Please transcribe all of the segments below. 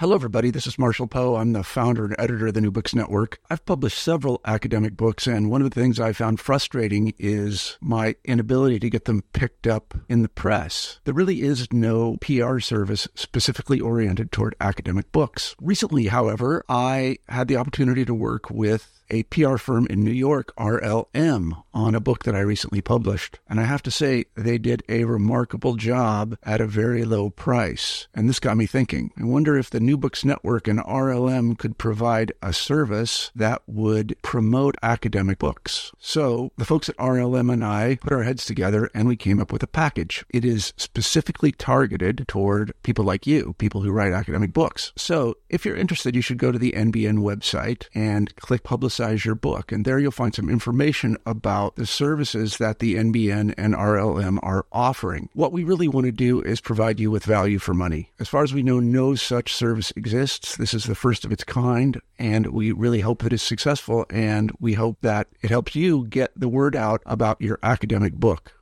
Hello, everybody. This is Marshall Poe. I'm the founder and editor of the New Books Network. I've published several academic books, and one of the things I found frustrating is my inability to get them picked up in the press. There really is no PR service specifically oriented toward academic books. Recently, however, I had the opportunity to work with a PR firm in New York, RLM, on a book that I recently published. And I have to say, they did a remarkable job at a very low price. And this got me thinking. I wonder if the New Books Network and RLM could provide a service that would promote academic books. So the folks at RLM and I put our heads together and we came up with a package. It is specifically targeted toward people like you, people who write academic books. So if you're interested, you should go to the NBN website and click Publicize Your Book. And there you'll find some information about the services that the NBN and RLM are offering. What we really want to do is provide you with value for money. As far as we know, no such service exists. This is the first of its kind, and we really hope that it's successful, and we hope that it helps you get the word out about your academic book.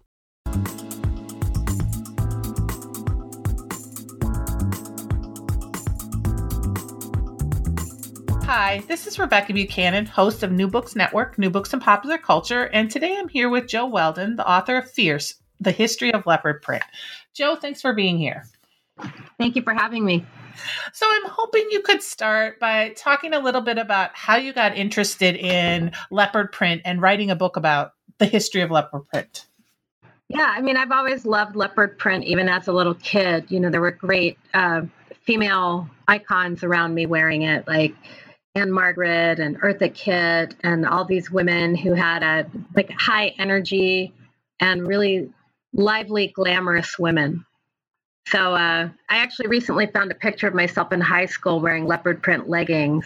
Hi, this is Rebecca Buchanan, host of New Books Network, New Books in Popular Culture, and today I'm here with Joe Weldon, the author of Fierce, The History of Leopard Print. Joe, thanks for being here. Thank you for having me. So I'm hoping you could start by talking a little bit about how you got interested in leopard print and writing a book about the history of leopard print. Yeah, I mean, I've always loved leopard print, even as a little kid. You know, there were great female icons around me wearing it, like Anne Margaret and Eartha Kitt and all these women who had a high energy and really lively, glamorous women. So I actually recently found a picture of myself in high school wearing leopard print leggings.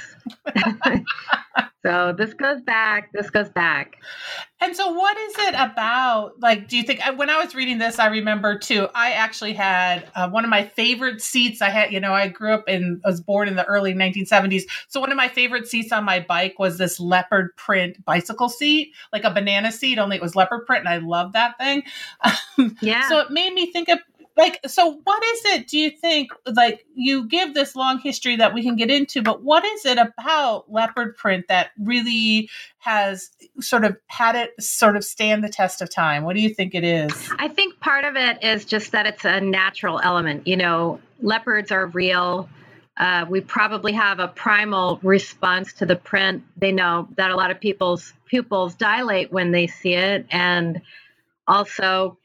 So this goes back. And so what is it about, do you think, when I was reading this, I remember too, I actually had one of my favorite seats I was born in the early 1970s. So one of my favorite seats on my bike was this leopard print bicycle seat, like a banana seat, only it was leopard print. And I love that thing. Yeah. So it made me think of, so what is it, do you think, you give this long history that we can get into, but what is it about leopard print that really has sort of had it sort of stand the test of time? What do you think it is? I think part of it is just that it's a natural element. You know, leopards are real. We probably have a primal response to the print. They know that a lot of people's pupils dilate when they see it. And also,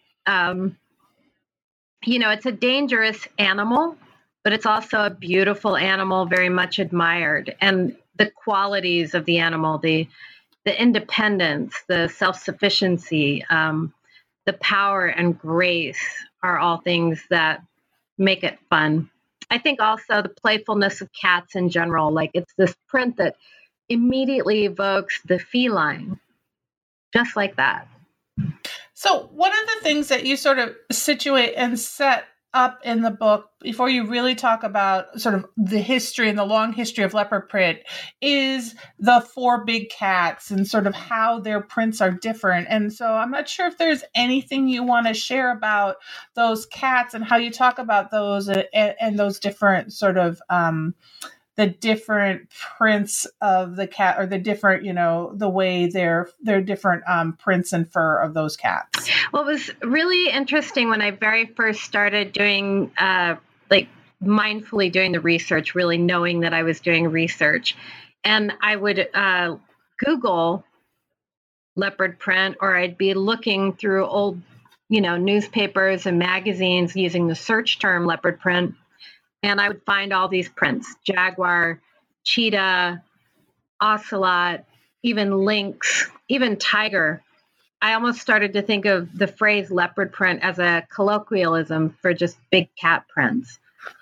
it's a dangerous animal, but it's also a beautiful animal, very much admired. And the qualities of the animal, the independence, the self-sufficiency, the power and grace are all things that make it fun. I think also the playfulness of cats in general, it's this print that immediately evokes the feline, just like that. So one of the things that you sort of situate and set up in the book before you really talk about sort of the history and the long history of leopard print is the four big cats and sort of how their prints are different. And so I'm not sure if there's anything you want to share about those cats and how you talk about those and those different sort of the different prints of the cat, or the different, the way they're different prints and fur of those cats. Well, it was really interesting when I very first started doing, mindfully doing the research, really knowing that I was doing research. And I would Google leopard print, or I'd be looking through old, newspapers and magazines using the search term leopard print. And I would find all these prints: jaguar, cheetah, ocelot, even lynx, even tiger. I almost started to think of the phrase leopard print as a colloquialism for just big cat prints.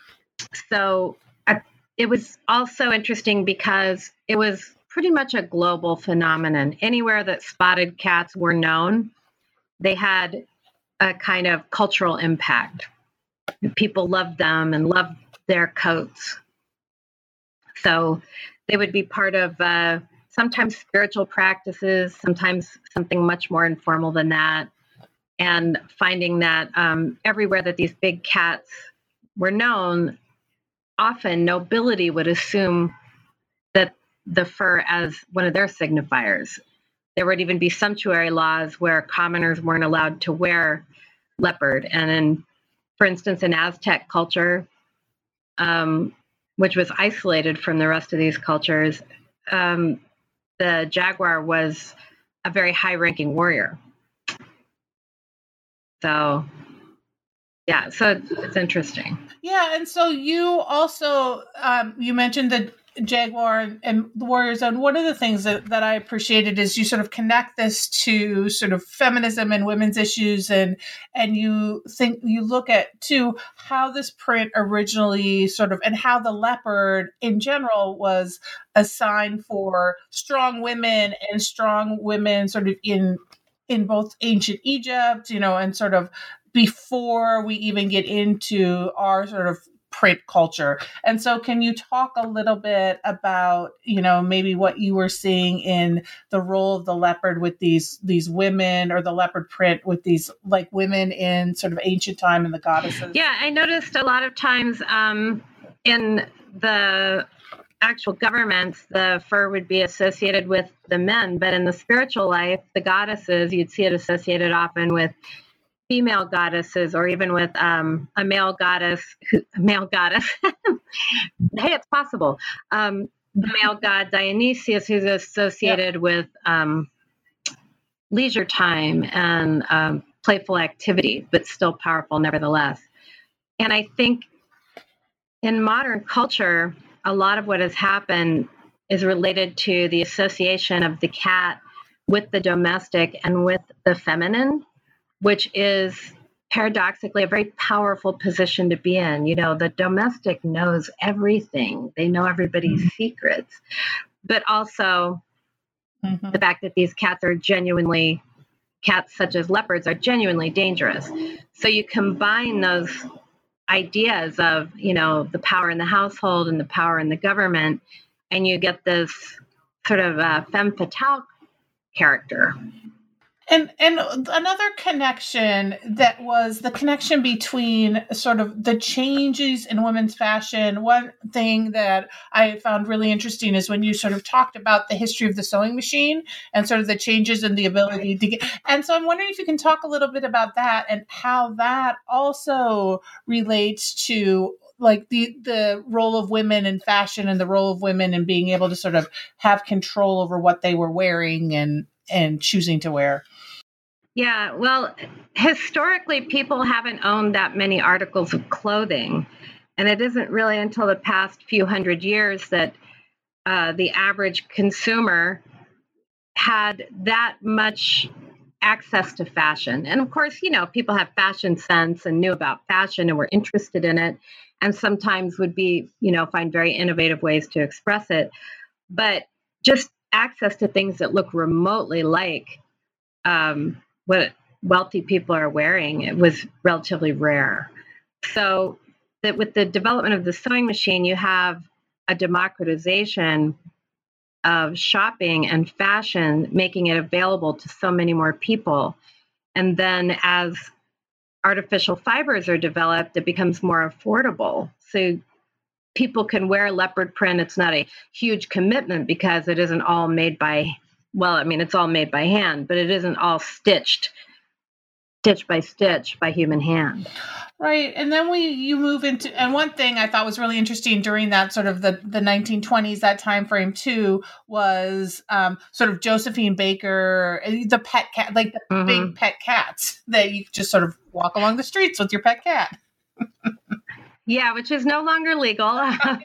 So it was also interesting because it was pretty much a global phenomenon. Anywhere that spotted cats were known, they had a kind of cultural impact. People loved them and loved their coats. So they would be part of sometimes spiritual practices, sometimes something much more informal than that. And finding that everywhere that these big cats were known, often nobility would assume that the fur as one of their signifiers. There would even be sumptuary laws where commoners weren't allowed to wear leopard. And for instance, in Aztec culture, which was isolated from the rest of these cultures, the jaguar was a very high-ranking warrior. So, yeah, so it's interesting. Yeah, and so you also you mentioned the jaguar and the warrior zone. One of the things that I appreciated is you sort of connect this to sort of feminism and women's issues, and you look at too how this print originally sort of, and how the leopard in general was a sign for strong women sort of in both ancient Egypt, and sort of before we even get into our sort of print culture. And so can you talk a little bit about, maybe what you were seeing in the role of the leopard with these women, or the leopard print with these like women in sort of ancient time and the goddesses? Yeah, I noticed a lot of times in the actual governments, the fur would be associated with the men, but in the spiritual life, the goddesses, you'd see it associated often with female goddesses, or even with a male goddess. Hey, it's possible. The male god Dionysius, who's associated with leisure time and playful activity, but still powerful nevertheless. And I think in modern culture, a lot of what has happened is related to the association of the cat with the domestic and with the feminine, which is paradoxically a very powerful position to be in. The domestic knows everything. They know everybody's secrets, but also the fact that these cats such as leopards, are genuinely dangerous. So you combine those ideas of, the power in the household and the power in the government, and you get this sort of femme fatale character. And another connection that was the connection between sort of the changes in women's fashion. One thing that I found really interesting is when you sort of talked about the history of the sewing machine and sort of the changes in the ability to get. And so I'm wondering if you can talk a little bit about that and how that also relates to like the role of women in fashion and the role of women in being able to sort of have control over what they were wearing and choosing to wear. Yeah, well, historically, people haven't owned that many articles of clothing. And it isn't really until the past few hundred years that the average consumer had that much access to fashion. And of course, people have fashion sense and knew about fashion and were interested in it, and sometimes would be, find very innovative ways to express it. But just access to things that look remotely like what wealthy people are wearing, it was relatively rare. So that with the development of the sewing machine, you have a democratization of shopping and fashion, making it available to so many more people. And then as artificial fibers are developed, it becomes more affordable. So people can wear leopard print. It's not a huge commitment because it isn't all made by it's all made by hand, but it isn't all stitch by stitch by human hand. Right. And then you move into, and one thing I thought was really interesting during that sort of the 1920s, that time frame too, was sort of Josephine Baker, the pet cat, like the big pet cats that you just sort of walk along the streets with your pet cat. Yeah, which is no longer legal.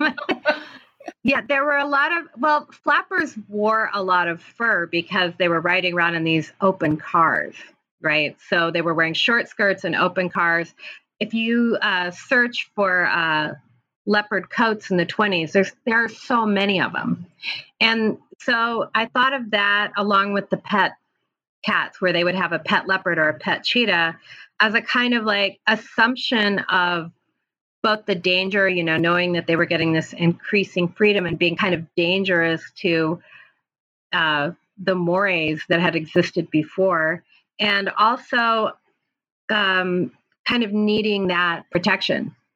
Yeah, there were a lot of, flappers wore a lot of fur because they were riding around in these open cars, right? So they were wearing short skirts and open cars. If you search for leopard coats in the 1920s, there are so many of them. And so I thought of that along with the pet cats, where they would have a pet leopard or a pet cheetah, as a kind of like assumption of both the danger, knowing that they were getting this increasing freedom and being kind of dangerous to the mores that had existed before, and also kind of needing that protection.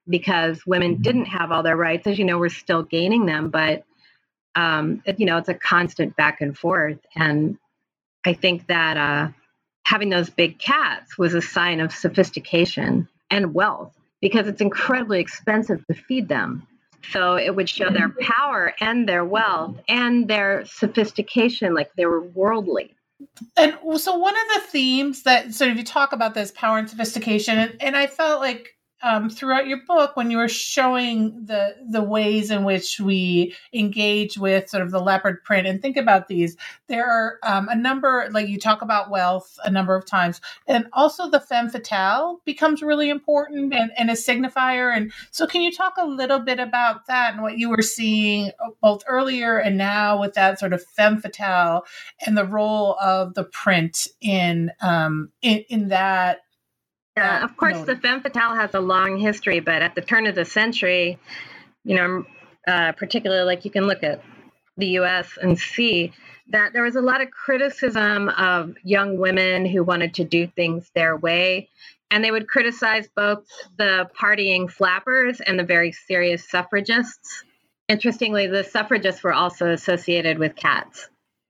because women didn't have all their rights. As you know, we're still gaining them, but it's a constant back and forth. And I think that having those big cats was a sign of sophistication and wealth, because it's incredibly expensive to feed them. So it would show their power and their wealth and their sophistication, like they were worldly. And so one of the themes that sort of you talk about this power and sophistication, and I felt like throughout your book, when you were showing the ways in which we engage with sort of the leopard print and think about these, there are a number, like you talk about wealth a number of times, and also the femme fatale becomes really important and a signifier. And so can you talk a little bit about that and what you were seeing both earlier and now with that sort of femme fatale and the role of the print in that? Yeah, of course, the femme fatale has a long history, but at the turn of the century, particularly like you can look at the U.S. and see that there was a lot of criticism of young women who wanted to do things their way. And they would criticize both the partying flappers and the very serious suffragists. Interestingly, the suffragists were also associated with cats.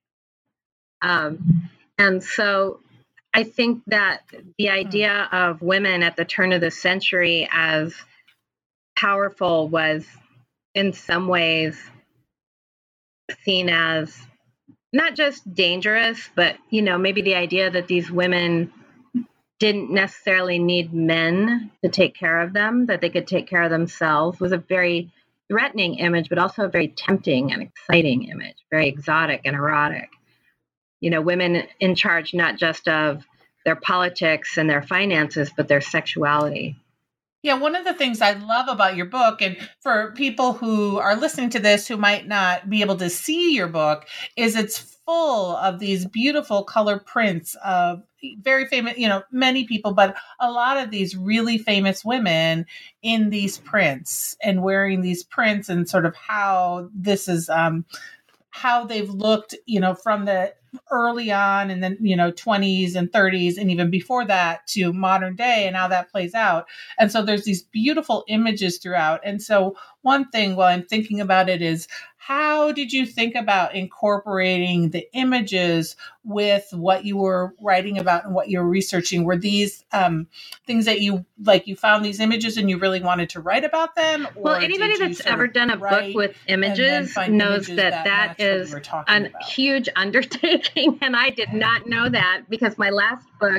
And so I think that the idea of women at the turn of the century as powerful was in some ways seen as not just dangerous, but, maybe the idea that these women didn't necessarily need men to take care of them, that they could take care of themselves, was a very threatening image, but also a very tempting and exciting image, very exotic and erotic. Women in charge not just of their politics and their finances, but their sexuality. Yeah, one of the things I love about your book, and for people who are listening to this who might not be able to see your book, is it's full of these beautiful color prints of very famous, many people, but a lot of these really famous women in these prints and wearing these prints, and sort of how this is how they've looked, from the early on and then, 20s and 30s and even before that to modern day and how that plays out. And so there's these beautiful images throughout. And so one thing while I'm thinking about it is, how did you think about incorporating the images with what you were writing about and what you were researching? Were these things that you found these images and you really wanted to write about them? Well, anybody that's ever done a book with images knows that is a huge undertaking. And I did not know that, because my last book,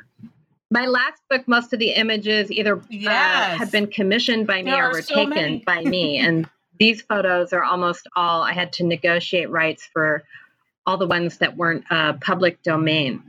most of the images either had been commissioned by me or were taken by me. And these photos are almost all, I had to negotiate rights for all the ones that weren't public domain.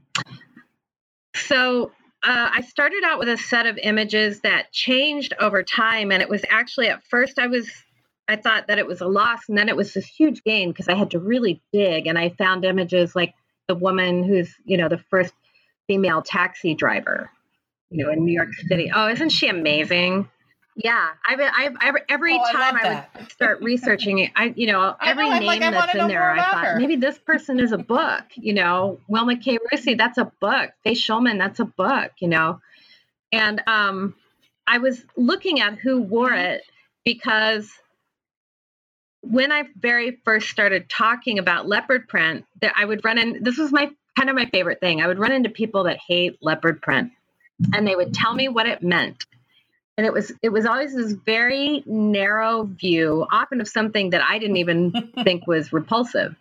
So I started out with a set of images that changed over time. And it was actually, at first I thought that it was a loss, and then it was this huge gain, because I had to really dig. And I found images like the woman who's, the first female taxi driver, in New York City. Oh, isn't she amazing? Yeah, every time I would start researching it, every name that's in there, I thought maybe this person is a book. Wilma K. Rusi, that's a book. Faye Shulman, that's a book. And I was looking at who wore it, because when I very first started talking about leopard print, that I would run in. This was my favorite thing. I would run into people that hate leopard print, and they would tell me what it meant. And it was always this very narrow view, often of something that I didn't even think was repulsive.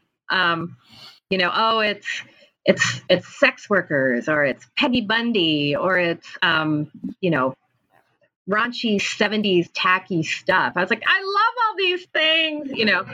It's sex workers, or it's Peggy Bundy, or it's raunchy 70s tacky stuff. I was like, I love all these things,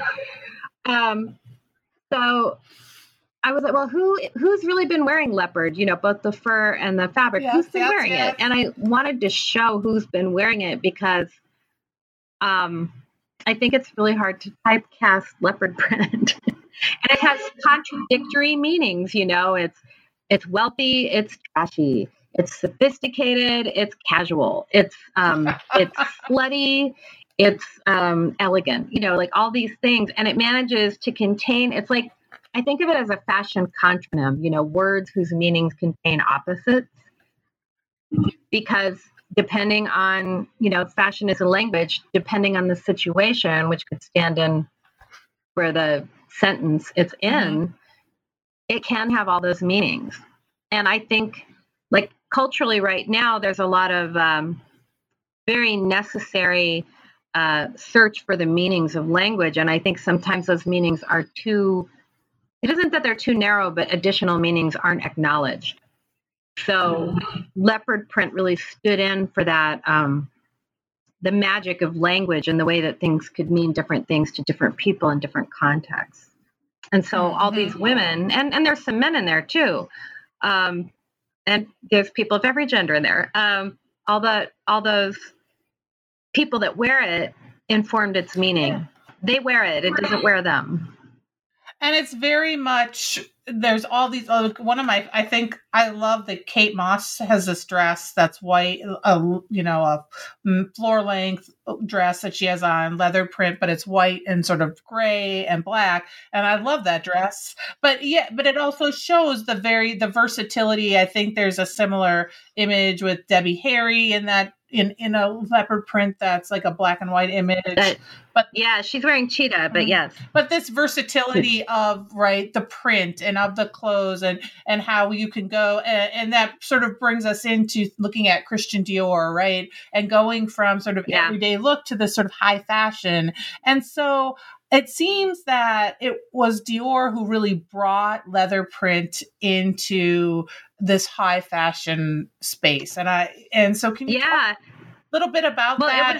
So I was like, well, who's really been wearing leopard, both the fur and the fabric? Who's been wearing it? And I wanted to show who's been wearing it, because I think it's really hard to typecast leopard print. And it has contradictory meanings, it's wealthy, it's trashy, it's sophisticated, it's casual, it's slutty, it's elegant, like all these things. And it manages to contain, it's like, I think of it as a fashion contronym, words whose meanings contain opposites, because depending on, fashion is a language, depending on the situation, which could stand in where the sentence it's in, it can have all those meanings. And I think, like, culturally right now, there's a lot of very necessary search for the meanings of language. And I think sometimes those meanings are it isn't that they're too narrow, but additional meanings aren't acknowledged. So leopard print really stood in for that, the magic of language and the way that things could mean different things to different people in different contexts. And so all these women, and there's some men in there too, and there's people of every gender in there. All those people that wear it informed its meaning. They wear it; it doesn't wear them. And it's very much, there's all these, I think I love that Kate Moss has this dress that's white, a floor length dress that she has on, leather print, but it's white and sort of gray and black. And I love that dress. But it also shows the versatility. I think there's a similar image with Debbie Harry in that, in a leopard print that's like a black and white image. But yeah, she's wearing cheetah, but yes. But this versatility of the print and of the clothes and how you can go, and that sort of brings us into looking at Christian Dior, right? And going from sort of everyday look to this sort of high fashion. And so it seems that it was Dior who really brought leather print into this high fashion space. And so can you talk a little bit about that?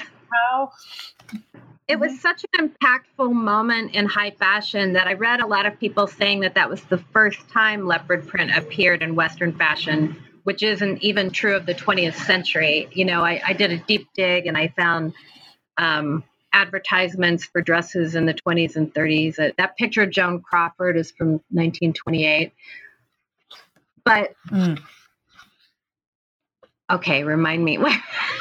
It was such an impactful moment in high fashion that I read a lot of people saying that was the first time leopard print appeared in Western fashion, which isn't even true of the 20th century. I did a deep dig and I found advertisements for dresses in the 20s and 30s. That picture of Joan Crawford is from 1928. But okay, remind me where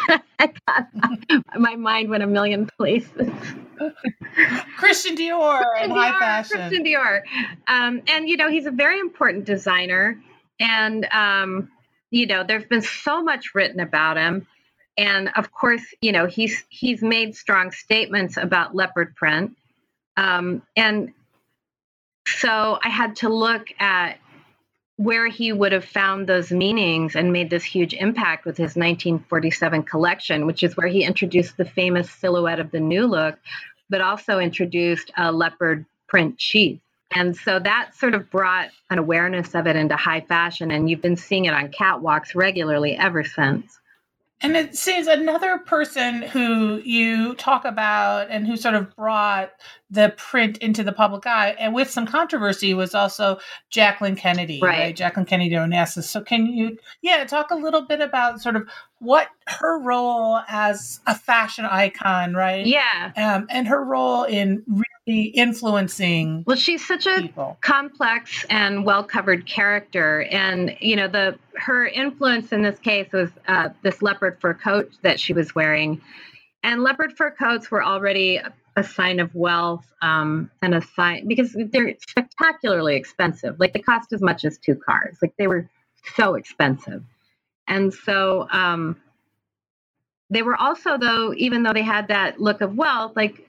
my mind went a million places. Christian Dior and high fashion. Christian Dior. And he's a very important designer. And there's been so much written about him. And of course, he's made strong statements about leopard print. And so I had to look at where he would have found those meanings and made this huge impact with his 1947 collection, which is where he introduced the famous silhouette of the new look, but also introduced a leopard print sheath. And so that sort of brought an awareness of it into high fashion, and you've been seeing it on catwalks regularly ever since. And it seems another person who you talk about and who sort of brought the print into the public eye, and with some controversy, was also Jacqueline Kennedy, right? Jacqueline Kennedy Onassis. So can you, talk a little bit about sort of what her role as a fashion icon, right? Yeah. And her role in really influencing. Well, she's such a complex and well-covered character. And, her influence in this case was this leopard fur coat that she was wearing. And leopard fur coats were already a sign of wealth and a sign, because they're spectacularly expensive. Like, they cost as much as 2 cars. Like, they were so expensive. And so they were also, though, even though they had that look of wealth, like,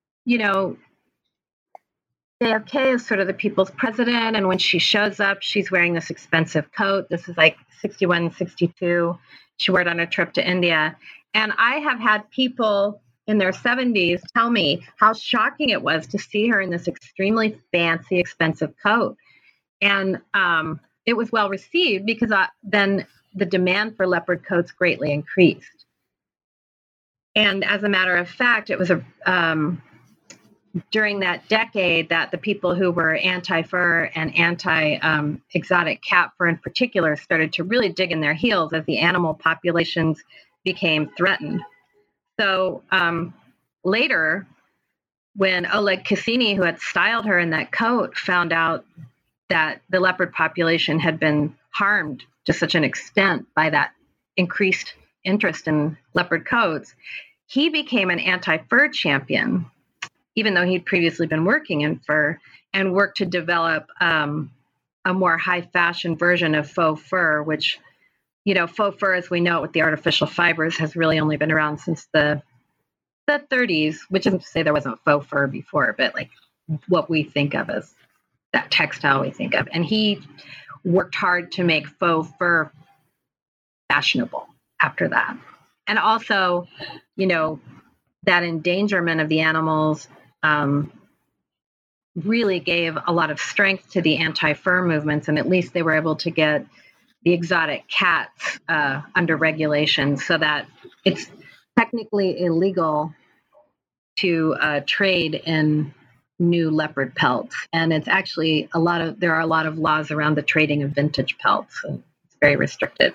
JFK is sort of the people's president. And when she shows up, she's wearing this expensive coat. This is like 61, 62. She wore it on a trip to India. And I have had people in their 70s tell me how shocking it was to see her in this extremely fancy, expensive coat. And it was well received because then the demand for leopard coats greatly increased. And as a matter of fact, it was during that decade that the people who were anti-fur and anti-exotic cat fur in particular started to really dig in their heels as the animal populations became threatened. So later, when Oleg Cassini, who had styled her in that coat, found out that the leopard population had been harmed to such an extent by that increased interest in leopard coats, he became an anti-fur champion, even though he'd previously been working in fur, and worked to develop a more high fashion version of faux fur, which faux fur as we know it with the artificial fibers has really only been around since the 30s, which isn't to say there wasn't faux fur before, but like what we think of as that textile we think of. And he worked hard to make faux fur fashionable after that. And also, that endangerment of the animals really gave a lot of strength to the anti-fur movements, and at least they were able to get the exotic cats under regulation so that it's technically illegal to trade in new leopard pelts. And it's actually there are a lot of laws around the trading of vintage pelts. So it's very restricted.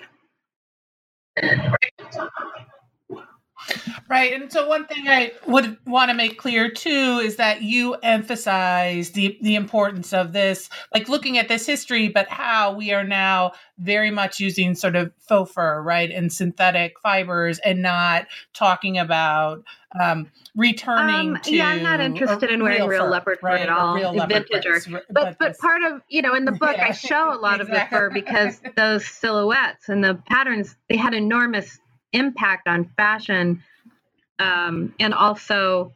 Right. And so one thing I would want to make clear too is that you emphasize the importance of this, like looking at this history, but how we are now very much using sort of faux fur, right, and synthetic fibers, and not talking about returning to. Yeah, I'm not interested in wearing real leopard fur at all. Vintage but part of, in the book, I show a lot of the fur because those silhouettes and the patterns, they had enormous impact on fashion, and also,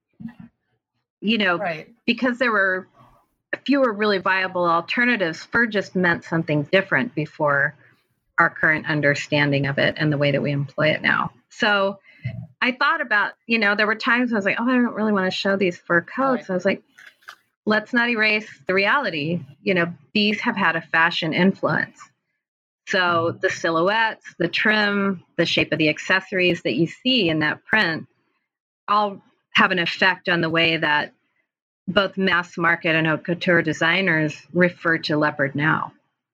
because there were fewer really viable alternatives, fur just meant something different before our current understanding of it and the way that we employ it now. So I thought about, there were times I was like, oh, I don't really want to show these fur coats. Right. I was like, let's not erase the reality. These have had a fashion influence. So the silhouettes, the trim, the shape of the accessories that you see in that print all have an effect on the way that both mass market and haute couture designers refer to leopard now.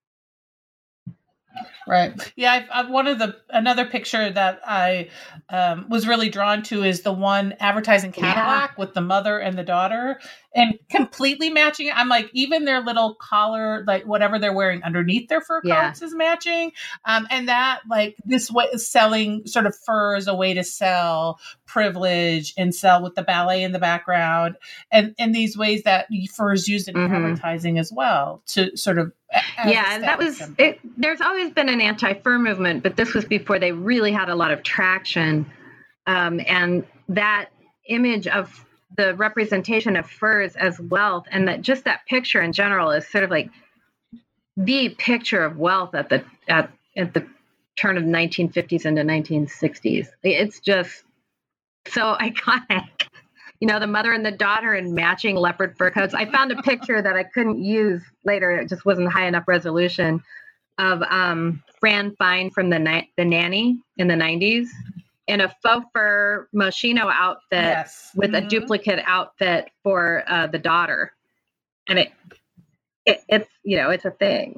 Right. Yeah. Another picture that I was really drawn to is the one advertising Cadillac with the mother and the daughter, and completely matching it. I'm like, even their little collar, like whatever they're wearing underneath their fur coats is matching. And that, like, this way is selling sort of fur as a way to sell privilege and sell with the ballet in the background, and these ways that fur is used in advertising as well to sort of. And that was it. There's always been an anti-fur movement, but this was before they really had a lot of traction. And that image of the representation of furs as wealth, and that just that picture in general is sort of like the picture of wealth at the turn of the 1950s into 1960s. It's just so iconic. The mother and the daughter in matching leopard fur coats. I found a picture that I couldn't use later. It just wasn't high enough resolution of Fran Fine from the Nanny in the 90s in a faux fur Moschino outfit with a duplicate outfit for the daughter. And it's it's a thing.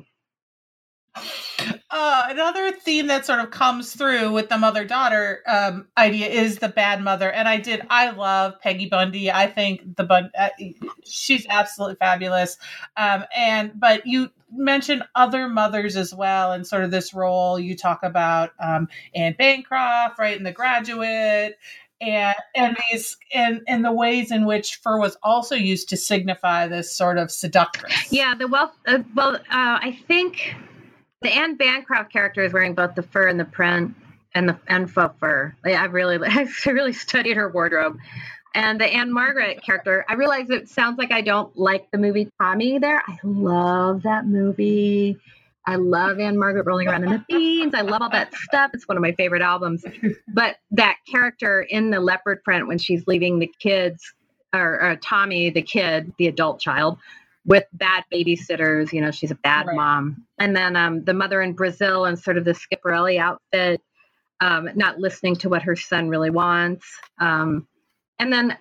Another theme that sort of comes through with the mother-daughter idea is the bad mother. And I love Peggy Bundy. I think she's absolutely fabulous. But you mentioned other mothers as well, and sort of this role. You talk about Anne Bancroft, right, in The Graduate, and the ways in which fur was also used to signify this sort of seductress. Yeah, the wealth. I think the Anne Bancroft character is wearing both the fur and the print and faux fur. I really studied her wardrobe. And the Anne Margaret character, I realize it sounds like I don't like the movie Tommy there. I love that movie. I love Anne Margaret rolling around in the beans. I love all that stuff. It's one of my favorite albums. But that character in the leopard print when she's leaving the kids, or Tommy, the kid, the adult child, with bad babysitters, she's a bad mom. And then the mother in Brazil and sort of the Schiaparelli outfit, not listening to what her son really wants. And then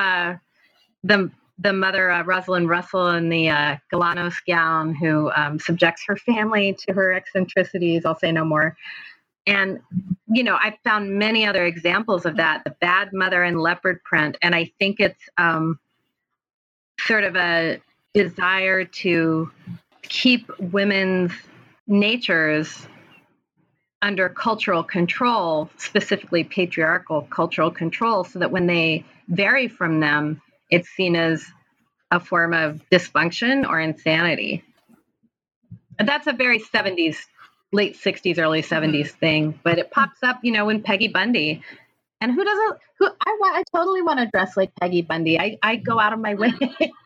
the mother, Rosalind Russell, in the Galanos gown, who subjects her family to her eccentricities. I'll say no more. And, I found many other examples of that, the bad mother in leopard print. And I think it's sort of a desire to keep women's natures under cultural control, specifically patriarchal cultural control, so that when they vary from them, it's seen as a form of dysfunction or insanity. And that's a very 70s late 60s, early 70s thing, but it pops up, when Peggy Bundy. And who doesn't, I totally want to dress like Peggy Bundy. I go out of my way.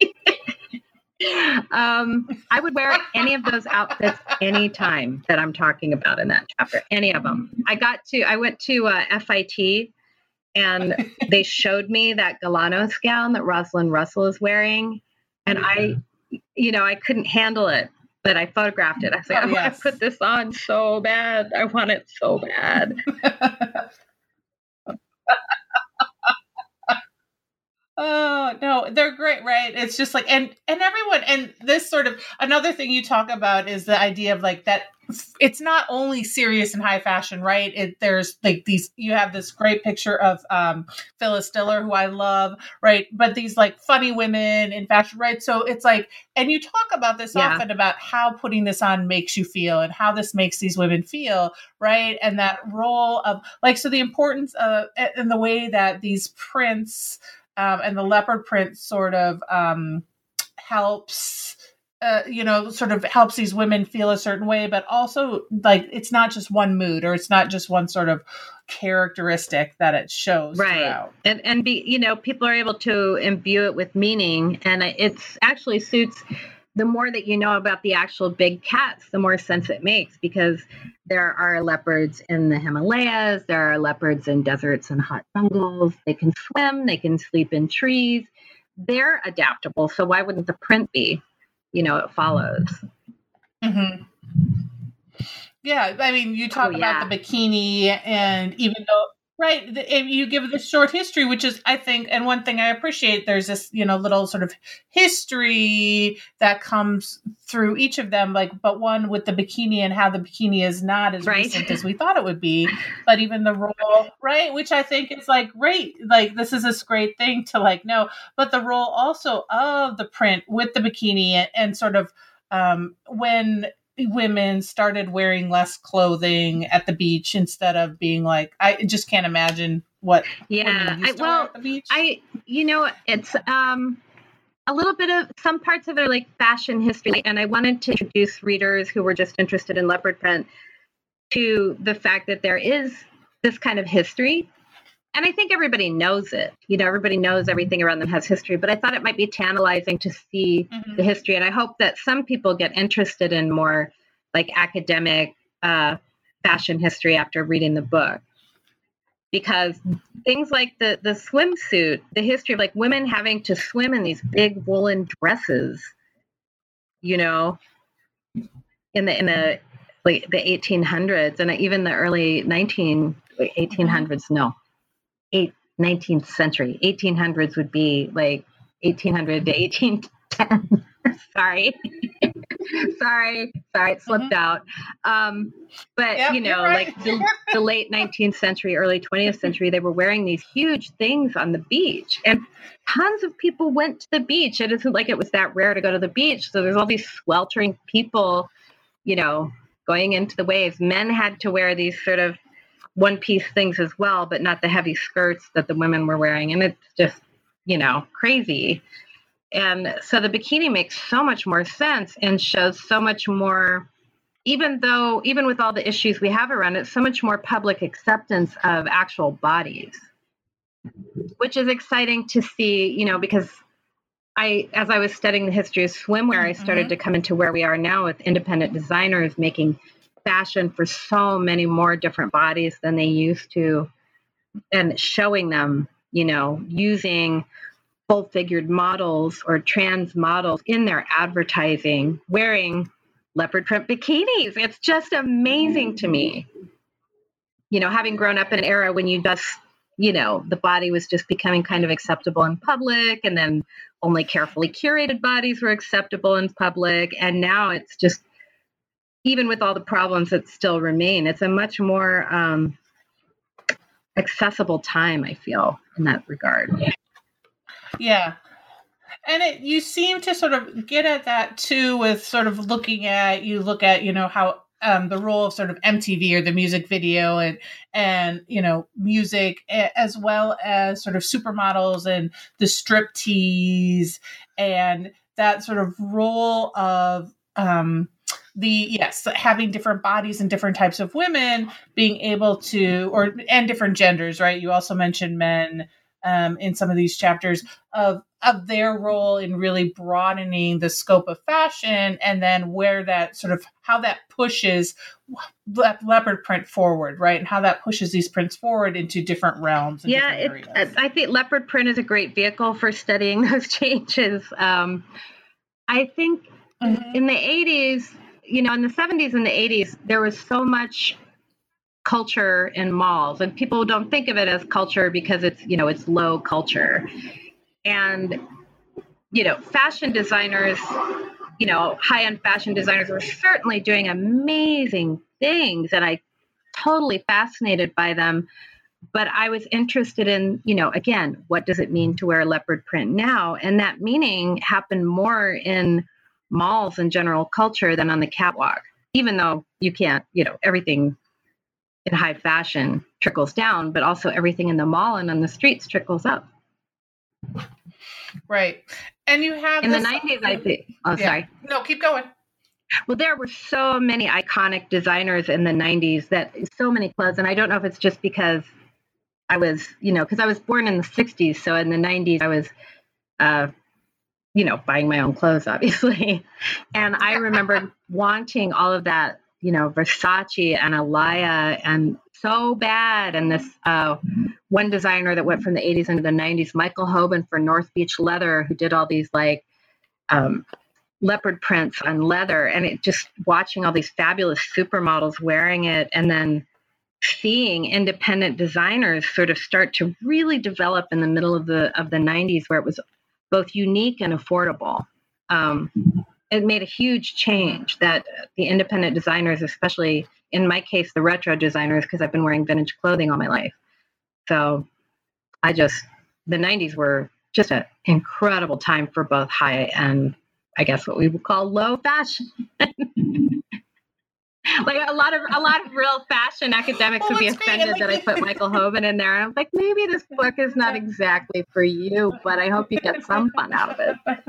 I would wear any of those outfits anytime that I'm talking about in that chapter, any of them. I went to FIT and they showed me that Galanos gown that Rosalind Russell is wearing. And I couldn't handle it, but I photographed it. I was like, I want to put this on so bad. I want it so bad. Oh, no, they're great, right? It's just like, and everyone, and this sort of, another thing you talk about is the idea of like that, it's not only serious and high fashion, right? There's like you have this great picture of Phyllis Diller, who I love, right? But these like funny women in fashion, right? So it's like, and you talk about this often about how putting this on makes you feel and how this makes these women feel, right? And that role of like, so the importance of, and the way that these prints, and the leopard print sort of helps, sort of helps these women feel a certain way, but also like it's not just one mood or it's not just one sort of characteristic that it shows. Right. Throughout. And people are able to imbue it with meaning, and it's actually suits. The more that you know about the actual big cats, the more sense it makes, because there are leopards in the Himalayas, there are leopards in deserts and hot jungles. They can swim, they can sleep in trees. They're adaptable. So why wouldn't the print be? It follows. Mm-hmm. Yeah. I mean, you talk about the bikini, and even though, right, you give the short history, which is, I think, and one thing I appreciate, there's this, little sort of history that comes through each of them, like, but one with the bikini and how the bikini is not as recent as we thought it would be, but even the role, right, which I think is like great, like this is this great thing to like know, but the role also of the print with the bikini and sort of when women started wearing less clothing at the beach instead of being like, I just can't imagine what women used to wear at the beach. It's a little bit of, some parts of it are like fashion history, and I wanted to introduce readers who were just interested in leopard print to the fact that there is this kind of history. And I think everybody knows it. Everybody knows everything around them has history, but I thought it might be tantalizing to see the history. And I hope that some people get interested in more like academic fashion history after reading the book. Because things like the swimsuit, the history of like women having to swim in these big woolen dresses, in the like the 1800s and even the early 19th century. 1800s would be like 1800 to 1810. Sorry, it slipped out. But right. Like the late 19th century, early 20th century, they were wearing these huge things on the beach, and tons of people went to the beach. It isn't like it was that rare to go to the beach. So there's all these sweltering people, going into the waves. Men had to wear these sort of one-piece things as well, but not the heavy skirts that the women were wearing. And it's just, crazy. And so the bikini makes so much more sense and shows so much more, even with all the issues we have around it, so much more public acceptance of actual bodies, which is exciting to see, because as I was studying the history of swimwear, I started to come into where we are now with independent designers making fashion for so many more different bodies than they used to, and showing them, using full-figured models or trans models in their advertising, wearing leopard print bikinis. It's just amazing to me. Having grown up in an era when you just, the body was just becoming kind of acceptable in public, and then only carefully curated bodies were acceptable in public. And now it's just, even with all the problems that still remain, it's a much more accessible time, I feel, in that regard. Yeah. And you seem to sort of get at that too with sort of look at, how the role of sort of MTV or the music video and music, as well as sort of supermodels and the striptease and that sort of role of having different bodies and different types of women being able to, and different genders, right? You also mentioned men in some of these chapters of their role in really broadening the scope of fashion, and then where that sort of how that pushes leopard print forward, right? And how that pushes these prints forward into different realms. And different areas. I think leopard print is a great vehicle for studying those changes. I think in the 80s, in the 70s and the 80s, there was so much culture in malls, and people don't think of it as culture because it's low culture. And, fashion designers, high-end fashion designers were certainly doing amazing things, and I totally fascinated by them. But I was interested in, again, what does it mean to wear leopard print now? And that meaning happened more in malls and general culture than on the catwalk, even though you can't, everything in high fashion trickles down, but also everything in the mall and on the streets trickles up. Right. And you have in the 90s, I think. Oh, yeah. Sorry. No, keep going. Well, there were so many iconic designers in the 90s that so many clothes. And I don't know if it's just because I was, because I was born in the 60s. So in the 90s, I was, buying my own clothes, obviously. And I remember wanting all of that, Versace and Alaïa and so bad. And this one designer that went from the 80s into the 90s, Michael Hoban for North Beach Leather, who did all these leopard prints on leather. And it just watching all these fabulous supermodels wearing it, and then seeing independent designers sort of start to really develop in the middle of the 90s, where it was both unique and affordable. It made a huge change that the independent designers, especially in my case, the retro designers, because I've been wearing vintage clothing all my life. So the 90s were just an incredible time for both high and, I guess, what we would call low fashion. Like a lot of real fashion academics would be offended that I put Michael Hoban in there. And I'm like, maybe this book is not exactly for you, but I hope you get some fun out of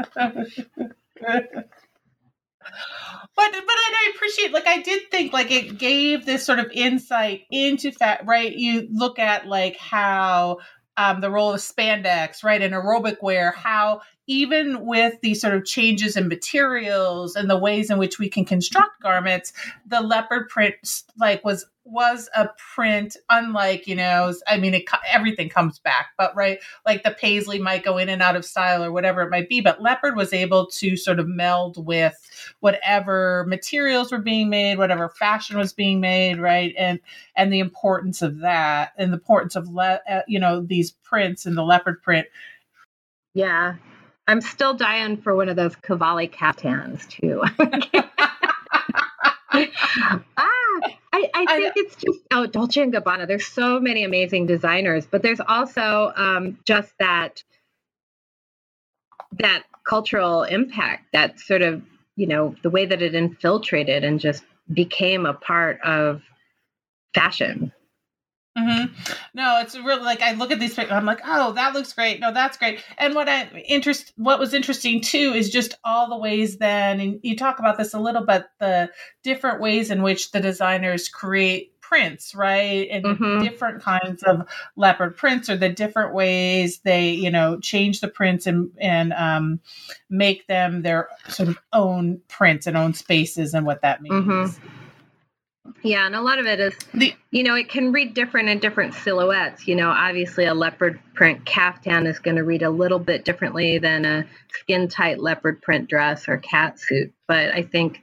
it. But I appreciate, I did think it gave this sort of insight into right? You look at how the role of spandex, right, in aerobic wear, how even with these sort of changes in materials and the ways in which we can construct garments, the leopard print was a print unlike, everything comes back, but right, the paisley might go in and out of style or whatever it might be, but leopard was able to sort of meld with whatever materials were being made, whatever fashion was being made, right, and the importance of that, and the importance of these prints and the leopard print. Yeah. I'm still dying for one of those Cavalli caftans too. I think it's just Dolce & Gabbana. There's so many amazing designers, but there's also just that cultural impact, that sort of, the way that it infiltrated and just became a part of fashion. Mm-hmm. No, it's really I look at these pictures, I'm like, oh, that looks great. No, that's great. And what was interesting too is just all the ways then, and you talk about this a little bit, the different ways in which the designers create prints, right? And the different kinds of leopard prints, or the different ways they, change the prints and make them their sort of own prints and own spaces, and what that means. Mm-hmm. Yeah, and a lot of it is, it can read different in different silhouettes. Obviously a leopard print caftan is going to read a little bit differently than a skin-tight leopard print dress or catsuit. But I think,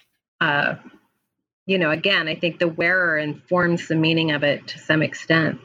again, I think the wearer informs the meaning of it to some extent.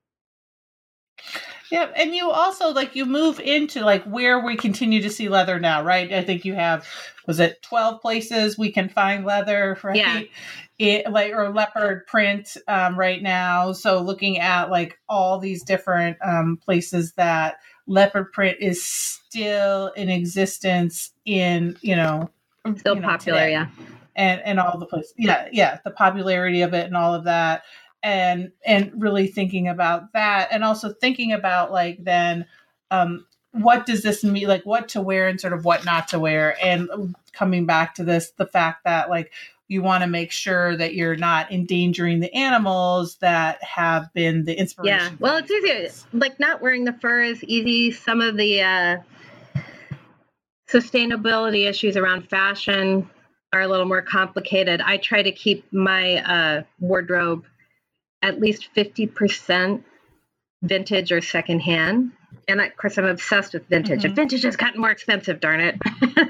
Yeah, and you also you move into where we continue to see leather now, right? I think you have, was it 12 places we can find leather, right? Yeah. Or leopard print right now. So looking at all these different places that leopard print is still in existence in, still popular, today. Yeah. And all the places, the popularity of it and all of that. And really thinking about that, and also thinking about then what does this mean? Like what to wear and sort of what not to wear. And coming back to this, the fact that like you want to make sure that you're not endangering the animals that have been the inspiration. Yeah, well, it's easy. Like not wearing the fur is easy. Some of the sustainability issues around fashion are a little more complicated. I try to keep my wardrobe at least 50% vintage or secondhand. And of course, I'm obsessed with vintage. And vintage has gotten more expensive, darn it.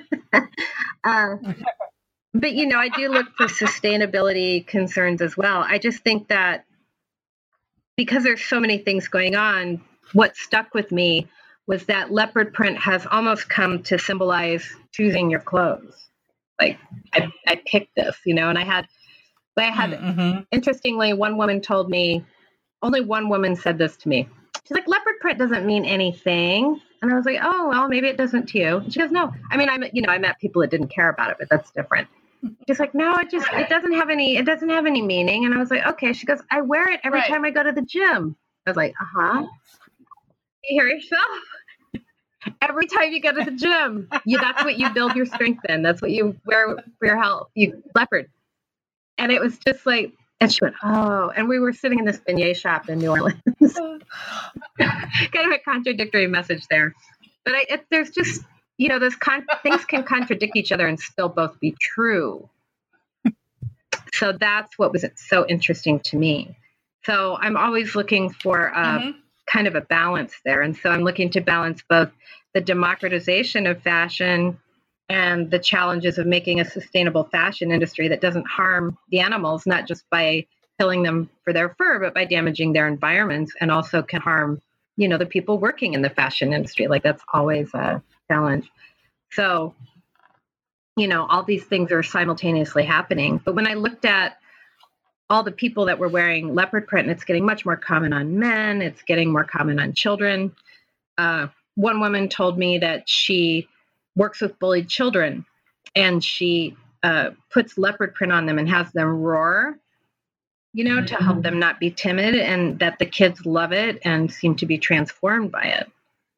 But, you know, I do look for sustainability concerns as well. I just think that because there's so many things going on, what stuck with me was that leopard print has almost come to symbolize choosing your clothes. Like I picked this, you know, and I had interestingly, one woman told me, only one woman said this to me. She's like, leopard print doesn't mean anything. And I was like, oh, well, maybe it doesn't to you. And she goes, no. I mean, I met people that didn't care about it, but that's different. She's like, no, it doesn't have any meaning. And I was like, okay. She goes, I wear it every time I go to the gym. I was like, You hear yourself? Every time you go to the gym, that's what you build your strength in. That's what you wear for your health. You leopard. And it was just like, and she went, oh, and we were sitting in this beignet shop in New Orleans. Kind of a contradictory message there. But there's just, you know, things can contradict each other and still both be true. So that's what was so interesting to me. So I'm always looking for kind of a balance there. And so I'm looking to balance both the democratization of fashion and the challenges of making a sustainable fashion industry that doesn't harm the animals, not just by killing them for their fur, but by damaging their environments, and also can harm, you know, the people working in the fashion industry. Like that's always a challenge. So, you know, all these things are simultaneously happening. But when I looked at all the people that were wearing leopard print, and it's getting much more common on men, it's getting more common on children. One woman told me that she works with bullied children, and she puts leopard print on them and has them roar, you know, to help them not be timid, and that the kids love it and seem to be transformed by it.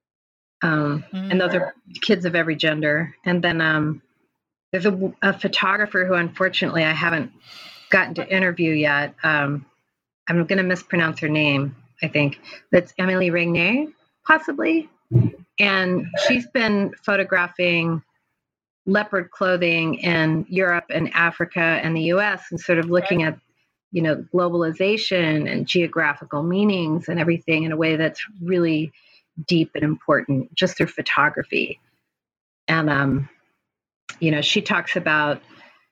And those are kids of every gender. And then there's a photographer who, unfortunately, I haven't gotten to interview yet. I'm going to mispronounce her name, I think. That's Emily Regnier, possibly. And she's been photographing leopard clothing in Europe and Africa and the US, and sort of looking at, you know, globalization and geographical meanings and everything in a way that's really deep and important just through photography. And, you know, she talks about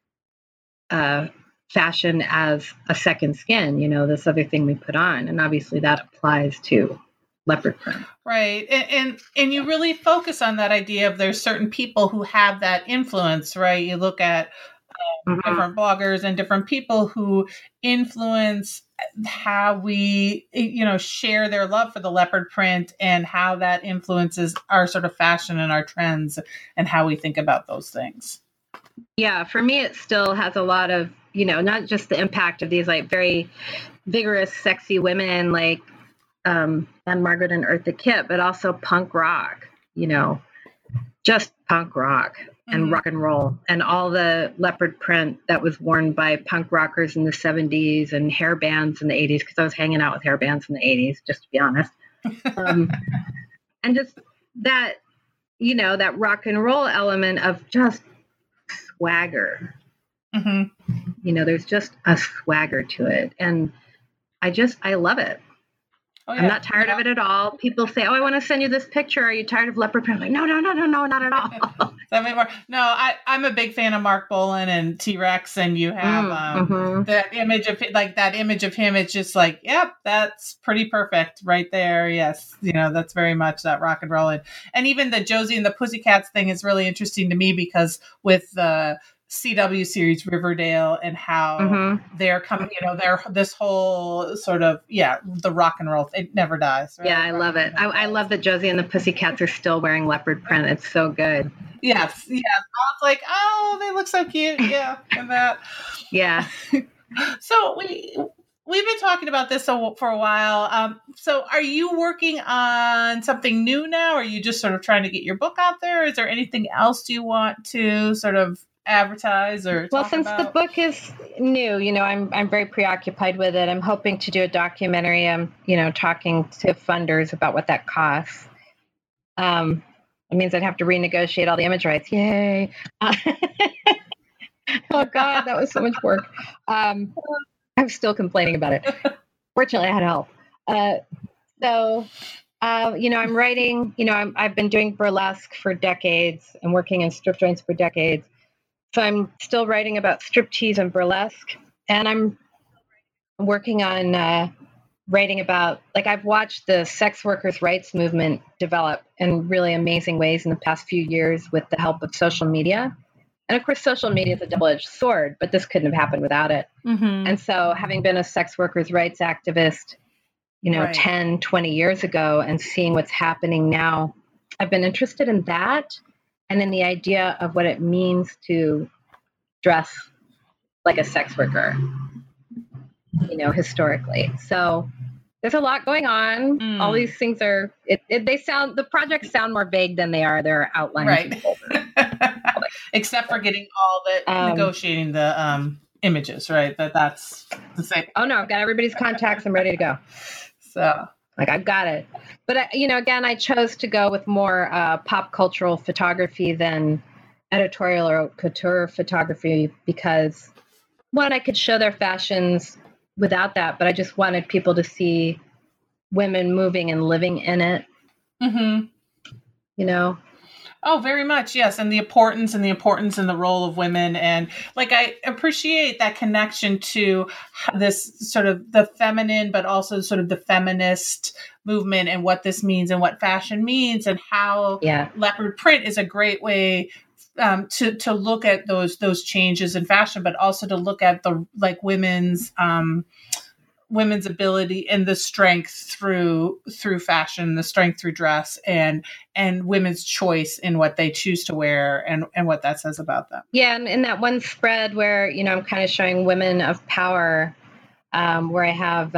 fashion as a second skin, you know, this other thing we put on. And obviously that applies to leopard print. Right. And you really focus on that idea of there's certain people who have that influence, right? You look at different bloggers and different people who influence how we, you know, share their love for the leopard print, and how that influences our sort of fashion and our trends and how we think about those things. Yeah, for me, it still has a lot of, you know, not just the impact of these like very vigorous, sexy women like Anne Margaret and Eartha Kitt, but also punk rock, you know, just punk rock and rock and roll, and all the leopard print that was worn by punk rockers in the 70s and hair bands in the 80s, because I was hanging out with hair bands in the 80s, just to be honest. And just that, you know, that rock and roll element of just swagger. You know, there's just a swagger to it. And I love it. Oh, yeah. I'm not tired of it at all. People say, oh, I want to send you this picture. Are you tired of leopard print? I'm like, no, not at all. No, I'm a big fan of Mark Bolan and T-Rex, and you have that image of him. It's just like, yep, that's pretty perfect right there. Yes. You know, that's very much that rock and roll. And even the Josie and the Pussycats thing is really interesting to me, because with the CW series Riverdale and how they're coming, you know, they're this whole sort of, the rock and roll, it never dies. Right? Yeah, I love it. I love that Josie and the Pussycats are still wearing leopard print. It's so good. Yes. I was like, oh, they look so cute. Yeah. And that. Yeah. So we've been talking about this for a while. So are you working on something new now? Or are you just sort of trying to get your book out there? Is there anything else you want to sort of advertise or well, talk since about? the book is new, I'm very preoccupied with it. I'm hoping to do a documentary. I'm, talking to funders about what that costs. It means I'd have to renegotiate all the image rights. Yay. Oh God, that was so much work. I'm still complaining about it. Fortunately, I had help. I'm writing, I've been doing burlesque for decades and working in strip joints for decades. So I'm still writing about striptease and burlesque. And I'm working on writing about, I've watched the sex workers' rights movement develop in really amazing ways in the past few years with the help of social media. And of course, social media is a double-edged sword, but this couldn't have happened without it. Mm-hmm. And so having been a sex workers' rights activist, Right. 10, 20 years ago and seeing what's happening now, I've been interested in that and in the idea of what it means to dress like a sex worker, historically. So there's a lot going on. All these things are, the projects sound more vague than they are. They're outlines. Right. Except for getting all the negotiating the images, right? That's the same. Oh no, I've got everybody's contacts. I'm ready to go. So I've got it. But again, I chose to go with more pop cultural photography than editorial or couture photography because one, I could show their fashions without that, but I just wanted people to see women moving and living in it. Mm-hmm. Oh, very much. Yes. And the importance and the role of women. And I appreciate that connection to this sort of the feminine, but also sort of the feminist movement and what this means and what fashion means and how leopard print is a great way to look at those changes in fashion, but also to look at the women's ability and the strength through fashion, the strength through dress and women's choice in what they choose to wear and what that says about them. Yeah. And in that one spread where, I'm kind of showing women of power, where I have,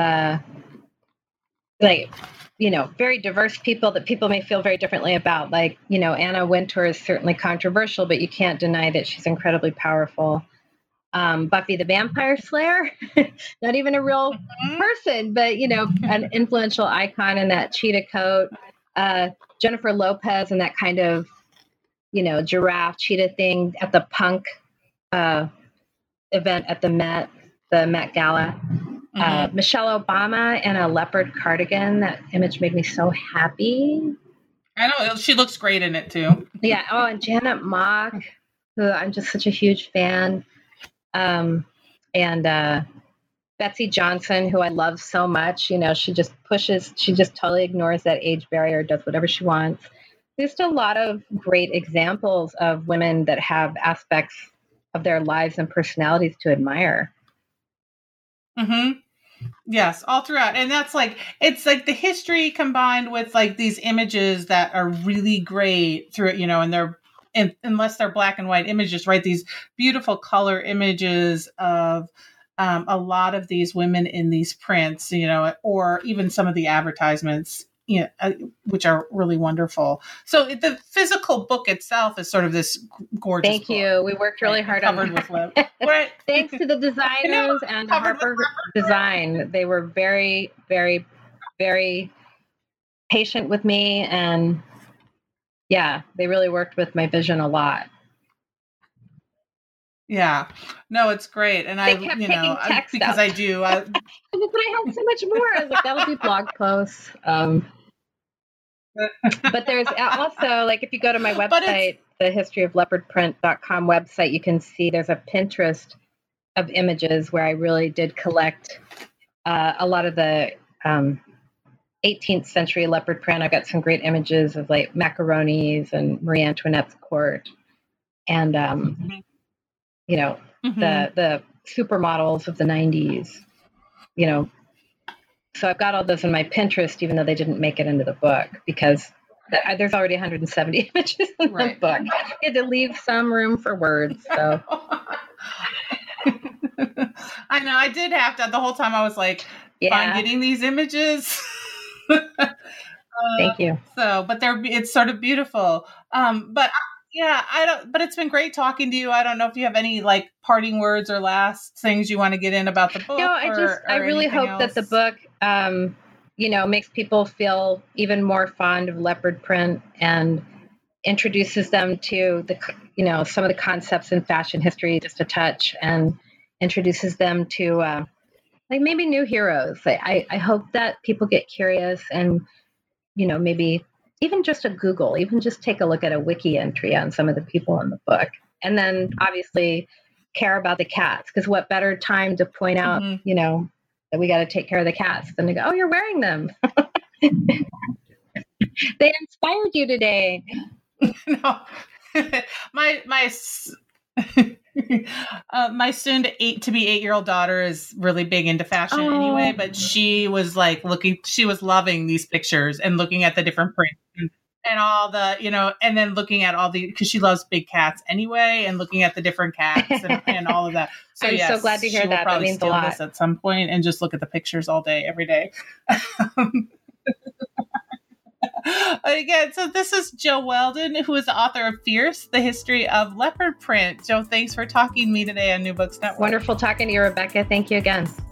very diverse people that people may feel very differently about. Anna Wintour is certainly controversial, but you can't deny that she's incredibly powerful. Buffy the Vampire Slayer, not even a real person, but, an influential icon in that cheetah coat. Jennifer Lopez and that kind of, giraffe cheetah thing at the punk event at the Met Gala. Mm-hmm. Michelle Obama in a leopard cardigan. That image made me so happy. I know. She looks great in it, too. Yeah. Oh, and Janet Mock, who I'm just such a huge fan. And Betsy Johnson, who I love so much, she just totally ignores that age barrier, does whatever she wants. There's just a lot of great examples of women that have aspects of their lives and personalities to admire. Mm-hmm. Yes, all throughout. And that's it's the history combined with these images that are really great through it, and they're, unless they're black and white images, right? These beautiful color images of a lot of these women in these prints, or even some of the advertisements, which are really wonderful. So the physical book itself is sort of this gorgeous Thank book. You. We worked really hard on it. Right. Thanks to the designers and Harper Design. They were very, very, very patient with me, and yeah, they really worked with my vision a lot. Yeah, no, it's great, and they kept taking text because up. I do. But I have so much more. I was like, that'll be blog posts. But there's also, if you go to my website, the historyofleopardprint.com website, you can see there's a Pinterest of images where I really did collect a lot of the 18th century leopard print. I got some great images of macaronis and Marie Antoinette's court, and the supermodels of the 90s. So I've got all those in my Pinterest, even though they didn't make it into the book, because there's already 170 images in the book. I had to leave some room for words. So I know. I did have to. The whole time I was like, fine getting these images. Thank you. So, but it's sort of beautiful. But yeah, but it's been great talking to you. I don't know if you have any like parting words or last things you want to get in about the book. No, I really hope that the book, makes people feel even more fond of leopard print and introduces them to some of the concepts in fashion history just a touch, and introduces them to like maybe new heroes. I hope that people get curious and, maybe even just a Google, even just take a look at a wiki entry on some of the people in the book. And then obviously care about the cats, because what better time to point out, that we got to take care of the cats than to go, oh, you're wearing them. They inspired you today. No, my soon to be 8-year-old daughter is really big into fashion anyway, but she was like she was loving these pictures and looking at the different prints and all the, and then looking at all because she loves big cats anyway, and looking at the different cats and all of that. So I'm so glad to hear that. That means a lot. At some point and just look at the pictures all day, every day. Again, so this is Jo Weldon, who is the author of Fierce, The History of Leopard Print. Jo, thanks for talking to me today on New Books Network. Wonderful talking to you, Rebecca. Thank you again.